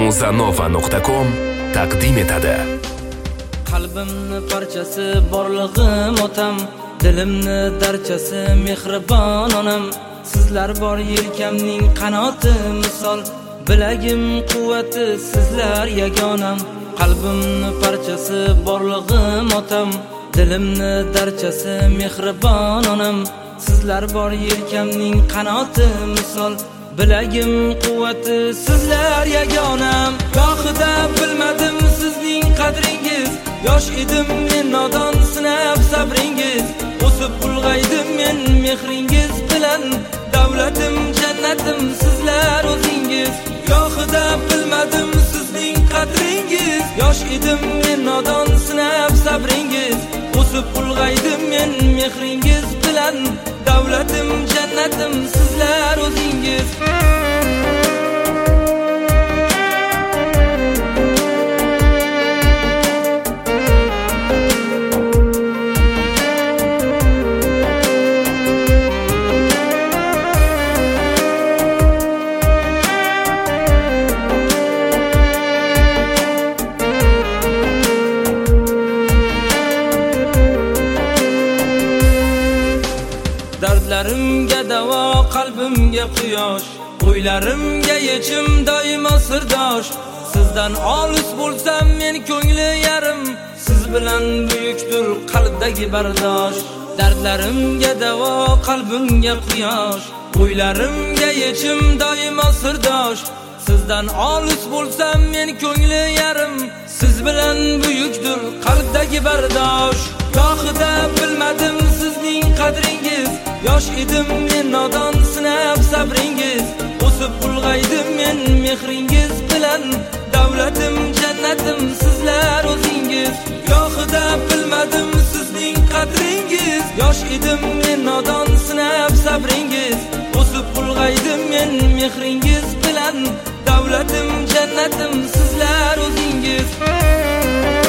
muzanova.com taqdim etadi. Qalbimni parchasi borlig'im otam, dilimni darchasi mehribon onam. Sizlar bor yelkamning qanoti misol, bilagim quvvati sizlar yagonam. Qalbimni parchasi borlig'im otam, dilimni darchasi mehribon onam. Sizlar bor yelkamning qanoti misol, bilagim quvvati sizlar yagonam. Gohida bilmadim sizning qadringiz, yosh edim men nodon sinab sabringiz. O'sib ulg'aydim men mehringiz bilan, davlatim jannatim sizlar o'zingiz. Gohida bilmadim sizning qadringiz, yosh edim men nodon sinab sabringiz. O'sib ulg'aydim men mehringiz bilan, davlatim jannatim sizlar o'zingiz. Dardlarimga davo, qalbimga quyosh, o'ylarimga yechim doimo sirdosh. Sizdan olis bo'lsam men ko'ngli yarim, siz bilan buyukdir qalbdagi bardosh. Dardlarimga davo, qalbimga quyosh, o'ylarimga yechim doimo sirdosh. Sizdan olis bo'lsam men ko'ngli yarim, siz bilan buyukdir qalbdagi bardosh. Gohida bilmadim sizning qadringiz, yosh edim men nodon sinab sabringiz. O'sib ulg'aydim men mehringiz bilan, davlatim jannatim sizlar o'zingiz. Gohida bilmadim sizning qadringiz, yosh edim men nodon sinab sabringiz. O'sib ulg'aydim men mehringiz bilan, davlatim jannatim sizlar o'zingiz.